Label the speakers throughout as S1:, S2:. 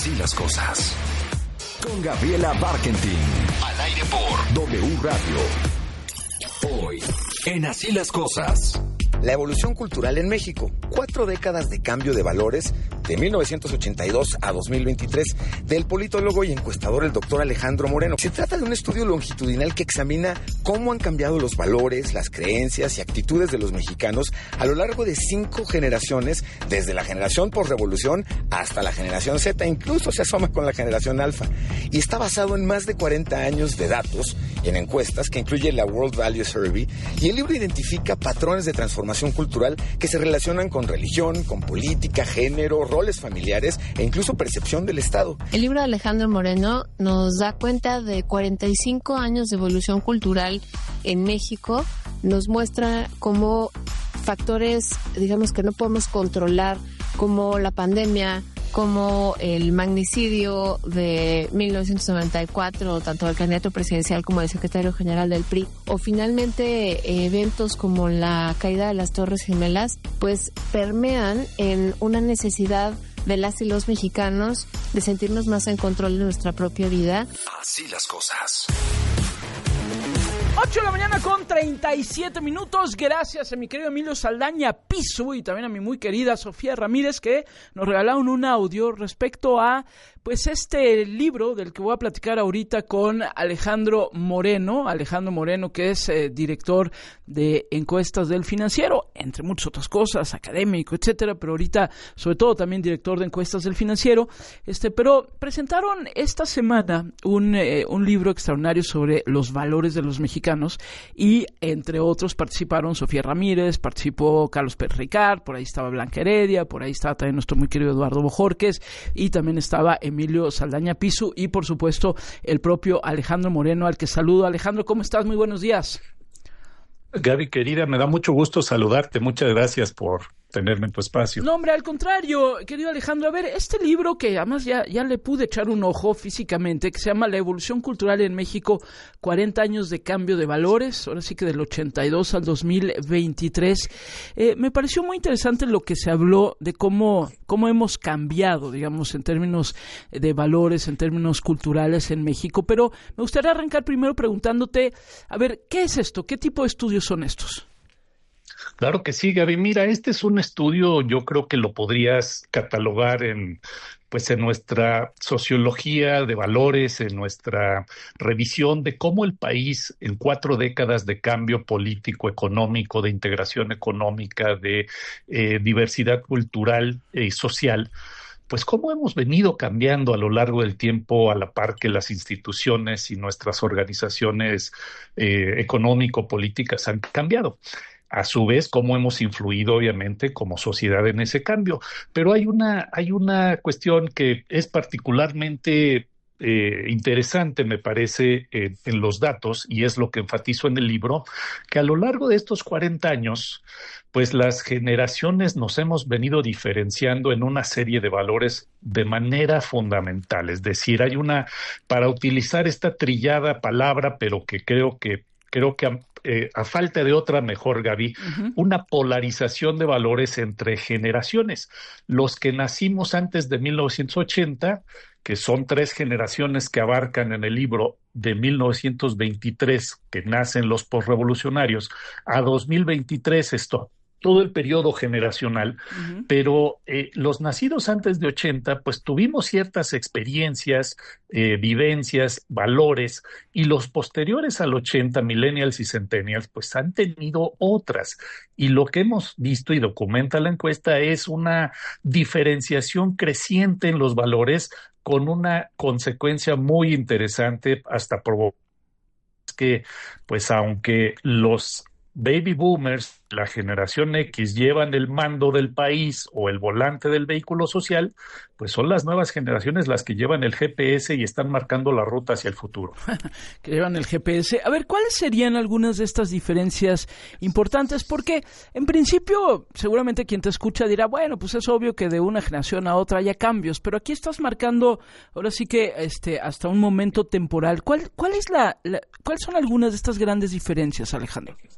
S1: Así las cosas. Con Gabriela Barkentin. Al aire por W Radio. Hoy, en Así las cosas.
S2: La evolución cultural en México. 4 décadas de cambio de valores de 1982 a 2023 del politólogo y encuestador el doctor Alejandro Moreno. Se trata de un estudio longitudinal que examina cómo han cambiado los valores, las creencias y actitudes de los mexicanos a lo largo de 5 generaciones, desde la generación posrevolución hasta la generación Z, incluso se asoma con la generación alfa. Y está basado en más de 40 años de datos y en encuestas que incluye la World Value Survey, y el libro identifica patrones de transformación cultural que se relacionan con religión, con política, género, roles familiares e incluso percepción del Estado.
S3: El libro de Alejandro Moreno nos da cuenta de 45 años de evolución cultural en México. Nos muestra cómo factores, digamos, que no podemos controlar, como la pandemia, como el magnicidio de 1994, tanto del candidato presidencial como del secretario general del PRI, o finalmente eventos como la caída de las Torres Gemelas, pues permean en una necesidad de las y los mexicanos de sentirnos más en control de nuestra propia vida.
S1: Así las cosas.
S4: 8 de la mañana con 37 minutos. Gracias a mi querido Emilio Saldaña Piso y también a mi muy querida Sofía Ramírez, que nos regalaron un audio respecto a pues este libro del que voy a platicar ahorita con Alejandro Moreno, que es director de encuestas del Financiero, entre muchas otras cosas, académico, etcétera, pero ahorita sobre todo también director de encuestas del Financiero. Pero presentaron esta semana un libro extraordinario sobre los valores de los mexicanos, y entre otros participaron Sofía Ramírez, participó Carlos Pérez Ricard, por ahí estaba Blanca Heredia, por ahí estaba también nuestro muy querido Eduardo Bojorquez, y también estaba Emilio Saldaña Piso y por supuesto el propio Alejandro Moreno, al que saludo. Alejandro, ¿cómo estás? Muy buenos días.
S5: Gaby, querida, me da mucho gusto saludarte. Muchas gracias por tenerme en tu espacio.
S4: No, hombre, al contrario, querido Alejandro. A ver, este libro que además ya le pude echar un ojo físicamente, que se llama La evolución cultural en México, 40 años de cambio de valores, ahora sí que del 82 al 2023. Me pareció muy interesante lo que se habló de cómo hemos cambiado, digamos, en términos de valores, en términos culturales en México. Pero me gustaría arrancar primero preguntándote, a ver, ¿qué es esto? ¿Qué tipo de estudios son estos?
S5: Claro que sí, Gaby. Mira, este es un estudio, yo creo que lo podrías catalogar en nuestra sociología de valores, en nuestra revisión de cómo el país en 4 décadas de cambio político, económico, de integración económica, de diversidad cultural y social, pues cómo hemos venido cambiando a lo largo del tiempo a la par que las instituciones y nuestras organizaciones económico-políticas han cambiado. A su vez, cómo hemos influido, obviamente, como sociedad en ese cambio. Pero hay una cuestión que es particularmente interesante, me parece, en los datos, y es lo que enfatizo en el libro, que a lo largo de estos 40 años, pues las generaciones nos hemos venido diferenciando en una serie de valores de manera fundamental. Es decir, hay para utilizar esta trillada palabra, pero que creo que a falta de otra mejor, Gaby, una polarización de valores entre generaciones. Los que nacimos antes de 1980, que son 3 generaciones que abarcan en el libro de 1923, que nacen los posrevolucionarios, a 2023, todo el periodo generacional, pero los nacidos antes de 80, pues tuvimos ciertas experiencias, vivencias, valores, y los posteriores al 80, millennials y centennials, pues han tenido otras. Y lo que hemos visto y documenta la encuesta es una diferenciación creciente en los valores, con una consecuencia muy interesante, hasta provocar que, pues aunque los baby boomers, la generación X, llevan el mando del país o el volante del vehículo social, pues son las nuevas generaciones las que llevan el GPS y están marcando la ruta hacia el futuro.
S4: Que llevan el GPS. A ver, ¿cuáles serían algunas de estas diferencias importantes? Porque, en principio, seguramente quien te escucha dirá, bueno, pues es obvio que de una generación a otra haya cambios, pero aquí estás marcando, ahora sí que hasta un momento temporal. ¿Cuáles son algunas de estas grandes diferencias, Alejandro?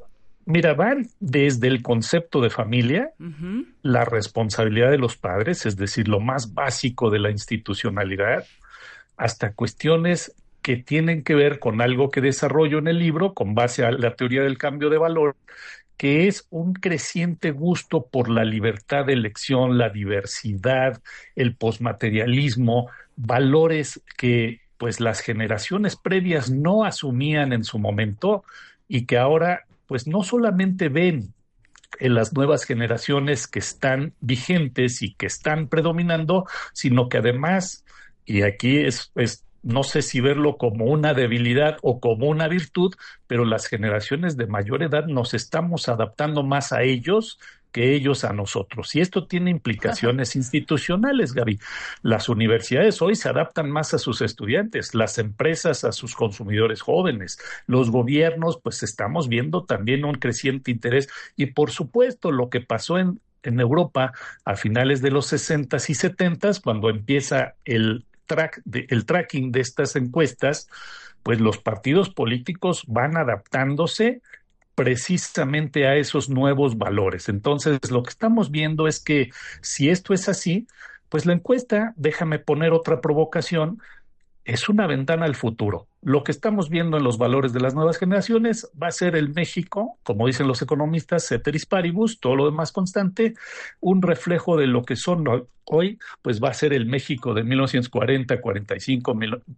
S5: Mira, van desde el concepto de familia, la responsabilidad de los padres, es decir, lo más básico de la institucionalidad, hasta cuestiones que tienen que ver con algo que desarrollo en el libro con base a la teoría del cambio de valor, que es un creciente gusto por la libertad de elección, la diversidad, el posmaterialismo, valores que pues las generaciones previas no asumían en su momento y que ahora pues no solamente ven en las nuevas generaciones que están vigentes y que están predominando, sino que además, y aquí es no sé si verlo como una debilidad o como una virtud, pero las generaciones de mayor edad nos estamos adaptando más a ellos que ellos a nosotros. Y esto tiene implicaciones institucionales, Gaby. Las universidades hoy se adaptan más a sus estudiantes, las empresas a sus consumidores jóvenes, los gobiernos, pues estamos viendo también un creciente interés. Y por supuesto, lo que pasó en Europa a finales de los 60s y 70s, cuando empieza el tracking de estas encuestas, pues los partidos políticos van adaptándose precisamente a esos nuevos valores. Entonces, lo que estamos viendo es que si esto es así, pues la encuesta, déjame poner otra provocación, es una ventana al futuro. Lo que estamos viendo en los valores de las nuevas generaciones va a ser el México, como dicen los economistas, ceteris paribus, todo lo demás constante, un reflejo de lo que son hoy, pues va a ser el México de 1940, 45,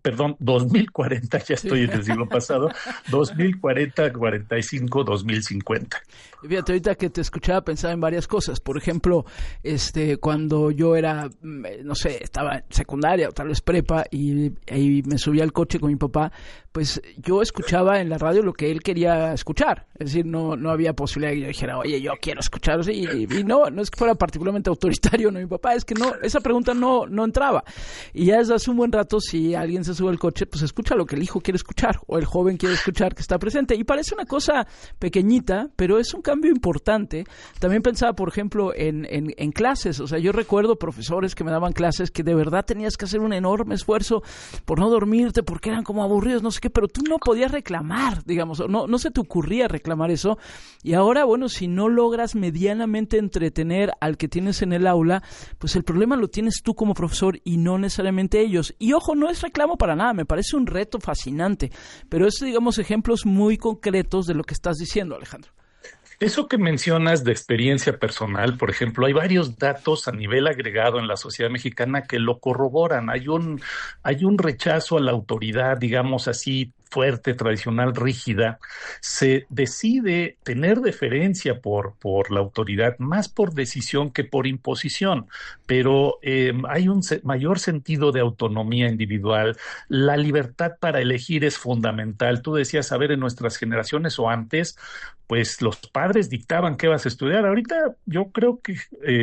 S5: 2040, ya estoy en el siglo pasado, 2040, 45, 2050.
S4: Fíjate, ahorita que te escuchaba pensaba en varias cosas. Por ejemplo, cuando yo era, no sé, estaba en secundaria o tal vez prepa y me subía al coche con mi papá, pues yo escuchaba en la radio lo que él quería escuchar. Es decir, no había posibilidad de que yo dijera, oye, yo quiero escuchar. Y no es que fuera particularmente autoritario, no, mi papá, es que no, esa pregunta no entraba. Y ya desde hace un buen rato, si alguien se sube al coche, pues escucha lo que el hijo quiere escuchar o el joven quiere escuchar que está presente. Y parece una cosa pequeñita, pero es un cambio importante. También pensaba, por ejemplo, en clases. O sea, yo recuerdo profesores que me daban clases que de verdad tenías que hacer un enorme esfuerzo por no dormirte, porque eran como aburridos, no sé qué, pero tú no podías reclamar, digamos, no se te ocurría reclamar eso. Y ahora, bueno, si no logras medianamente entretener al que tienes en el aula, pues el problema lo tienes tú como profesor y no necesariamente ellos. Y ojo, no es reclamo para nada, me parece un reto fascinante, pero es, digamos, ejemplos muy concretos de lo que estás diciendo, Alejandro.
S5: Eso que mencionas de experiencia personal, por ejemplo, hay varios datos a nivel agregado en la sociedad mexicana que lo corroboran. Hay un rechazo a la autoridad, digamos así, fuerte, tradicional, rígida. Se decide tener deferencia por la autoridad, más por decisión que por imposición, pero hay un mayor sentido de autonomía individual. La libertad para elegir es fundamental. Tú decías, a ver, en nuestras generaciones o antes, pues los padres dictaban qué vas a estudiar. Ahorita yo creo que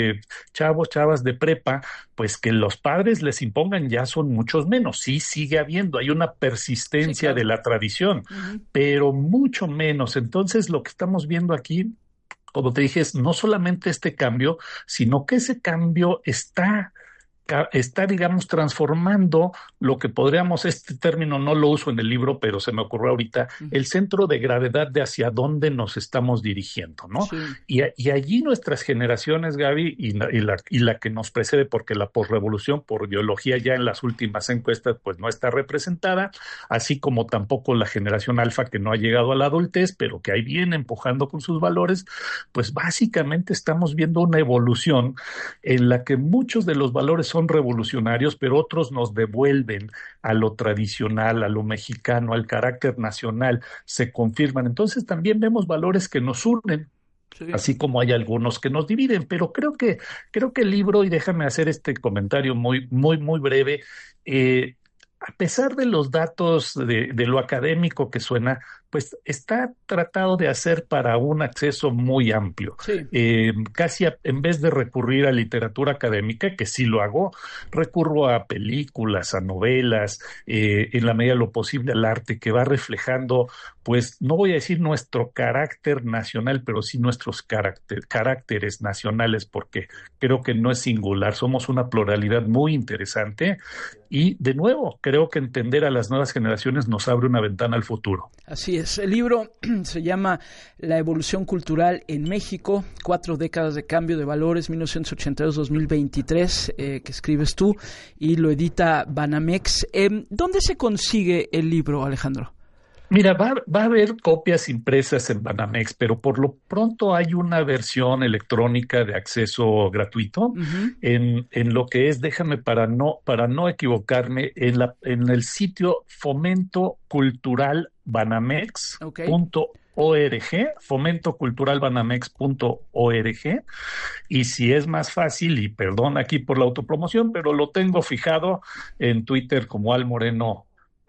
S5: chavas de prepa, pues que los padres les impongan ya son muchos menos. Sí, sigue habiendo, hay una persistencia, sí, claro, de la tradición, pero mucho menos. Entonces, lo que estamos viendo aquí, como te dije, es no solamente este cambio, sino que ese cambio está, digamos, transformando lo que podríamos, este término no lo uso en el libro, pero se me ocurrió ahorita, el centro de gravedad de hacia dónde nos estamos dirigiendo, ¿no? Sí. Y allí nuestras generaciones, Gaby, y la que nos precede, porque la posrevolución por biología ya en las últimas encuestas pues no está representada, así como tampoco la generación alfa que no ha llegado a la adultez, pero que ahí viene empujando con sus valores, pues básicamente estamos viendo una evolución en la que muchos de los valores son revolucionarios, pero otros nos devuelven a lo tradicional, a lo mexicano, al carácter nacional, se confirman. Entonces también vemos valores que nos unen, sí, así como hay algunos que nos dividen, pero creo que el libro, y déjame hacer este comentario muy breve, a pesar de los datos de lo académico que suena, pues está tratado de hacer para un acceso muy amplio. Sí. Casi en vez de recurrir a literatura académica, que sí lo hago, recurro a películas, a novelas, en la medida de lo posible al arte, que va reflejando, pues no voy a decir nuestro carácter nacional, pero sí nuestros caracteres nacionales, porque creo que no es singular, somos una pluralidad muy interesante y, de nuevo, creo que entender a las nuevas generaciones nos abre una ventana al futuro.
S4: Así es. El libro se llama La evolución cultural en México, 4 décadas de cambio de valores, 1982-2023, que escribes tú y lo edita Banamex. ¿Dónde se consigue el libro, Alejandro?
S5: Mira, va a haber copias impresas en Banamex, pero por lo pronto hay una versión electrónica de acceso gratuito en lo que es, déjame para no equivocarme, en el sitio fomentoculturalbanamex.org, fomentoculturalbanamex.org, y si es más fácil, y perdón aquí por la autopromoción, pero lo tengo fijado en Twitter como Al Moreno.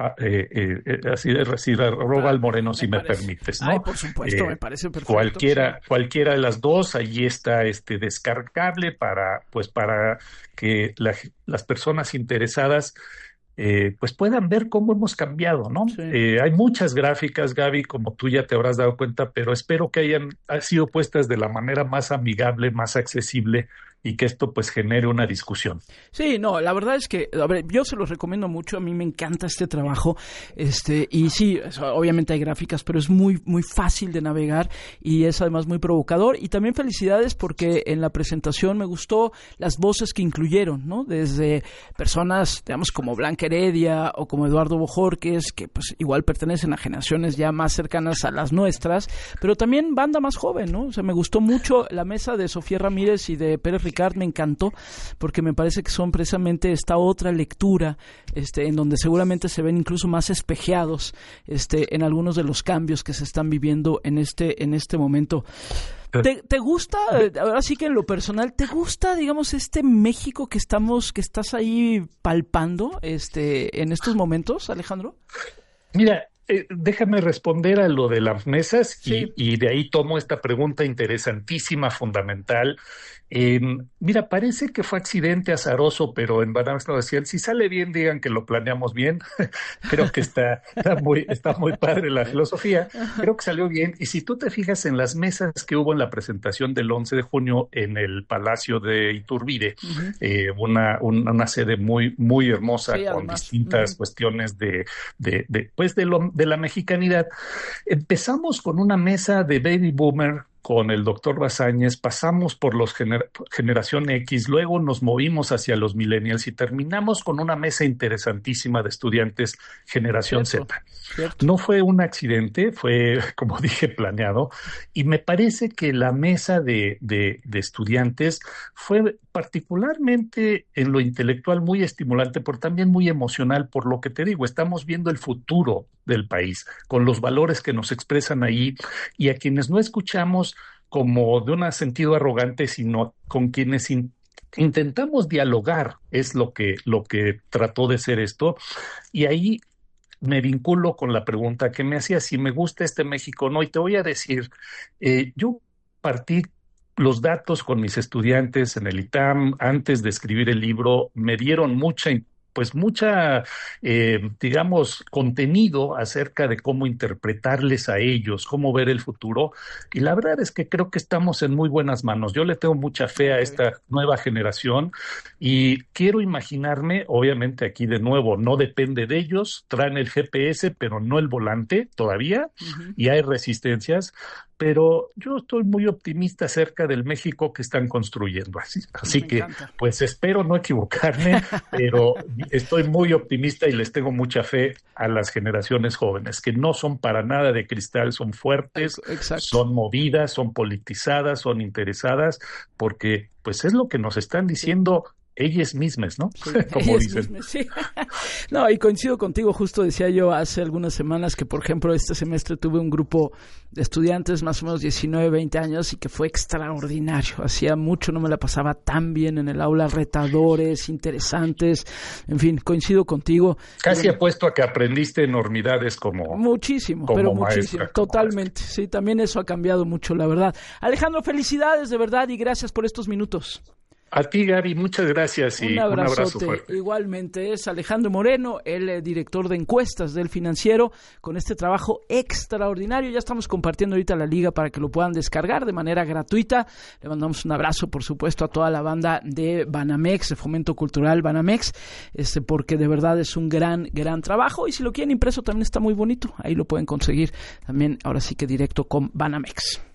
S5: Así arroba al Moreno, si me permites, ¿no?
S4: Ay, por supuesto, me parece perfecto.
S5: Cualquiera de las dos, allí está descargable para que las personas interesadas pues puedan ver cómo hemos cambiado, ¿no?
S4: Sí.
S5: Hay muchas gráficas, Gaby, como tú ya te habrás dado cuenta, pero espero que hayan sido puestas de la manera más amigable, más accesible, y que esto pues genere una discusión.
S4: Sí, no, la verdad es que, a ver, yo se los recomiendo mucho, a mí me encanta este trabajo, y sí, obviamente hay gráficas, pero es muy, muy fácil de navegar y es además muy provocador, y también felicidades porque en la presentación me gustó las voces que incluyeron, ¿no? Desde personas, digamos, como Blanca Heredia o como Eduardo Bojorquez, que pues igual pertenecen a generaciones ya más cercanas a las nuestras, pero también banda más joven, ¿no? O sea, me gustó mucho la mesa de Sofía Ramírez y de Pérez Ricard, me encantó, porque me parece que son precisamente esta otra lectura, en donde seguramente se ven incluso más espejeados, en algunos de los cambios que se están viviendo en este momento. ¿Te gusta, ahora sí que en lo personal, te gusta, digamos, este México que estás ahí palpando, en estos momentos, Alejandro?
S5: Mira, déjame responder a lo de las mesas,
S4: sí.
S5: y de ahí tomo esta pregunta interesantísima, fundamental. Mira, parece que fue accidente azaroso, pero en Banamex lo decían, si sale bien, digan que lo planeamos bien. Creo que está muy padre la filosofía. Creo que salió bien. Y si tú te fijas en las mesas que hubo en la presentación del 11 de junio en el Palacio de Iturbide, una sede muy, muy hermosa, sí, con además distintas cuestiones de la mexicanidad. Empezamos con una mesa de baby boomer con el doctor Bazáñez, pasamos por los generación X, luego nos movimos hacia los millennials y terminamos con una mesa interesantísima de estudiantes generación Z. Cierto. No fue un accidente, fue, como dije, planeado, y me parece que la mesa de estudiantes fue particularmente en lo intelectual muy estimulante, pero también muy emocional, por lo que te digo, estamos viendo el futuro del país, con los valores que nos expresan ahí, y a quienes no escuchamos como de un sentido arrogante, sino con quienes intentamos dialogar, es lo que trató de ser esto, y ahí me vinculo con la pregunta que me hacía, si me gusta este México o no, y te voy a decir, yo partí los datos con mis estudiantes en el ITAM, antes de escribir el libro, me dieron mucha digamos, contenido acerca de cómo interpretarles a ellos, cómo ver el futuro, y la verdad es que creo que estamos en muy buenas manos. Yo le tengo mucha fe a esta nueva generación y quiero imaginarme, obviamente aquí de nuevo, no depende de ellos, traen el GPS, pero no el volante todavía, y hay resistencias, pero yo estoy muy optimista acerca del México que están construyendo. Así que, pues espero no equivocarme, pero estoy muy optimista y les tengo mucha fe a las generaciones jóvenes, que no son para nada de cristal, son fuertes, son movidas, son politizadas, son interesadas, porque pues es lo que nos están diciendo ellas mismas, ¿no?
S4: Sí,
S5: como dicen.
S4: Mismas, sí. No, y coincido contigo, justo decía yo hace algunas semanas que, por ejemplo, este semestre tuve un grupo de estudiantes más o menos 19, 20 años y que fue extraordinario. Hacía mucho no me la pasaba tan bien en el aula, retadores, interesantes, en fin, coincido contigo.
S5: Casi apuesto a que aprendiste enormidades como
S4: muchísimo,
S5: como
S4: pero
S5: maestra,
S4: muchísimo, totalmente. Sí, también eso ha cambiado mucho, la verdad. Alejandro, felicidades de verdad y gracias por estos minutos.
S5: A ti, Gaby, muchas gracias y un abrazo fuerte.
S4: Igualmente es Alejandro Moreno, el director de encuestas del Financiero, con este trabajo extraordinario. Ya estamos compartiendo ahorita la liga para que lo puedan descargar de manera gratuita. Le mandamos un abrazo, por supuesto, a toda la banda de Banamex, de Fomento Cultural Banamex, porque de verdad es un gran trabajo. Y si lo quieren impreso también está muy bonito. Ahí lo pueden conseguir también, ahora sí que directo con Banamex.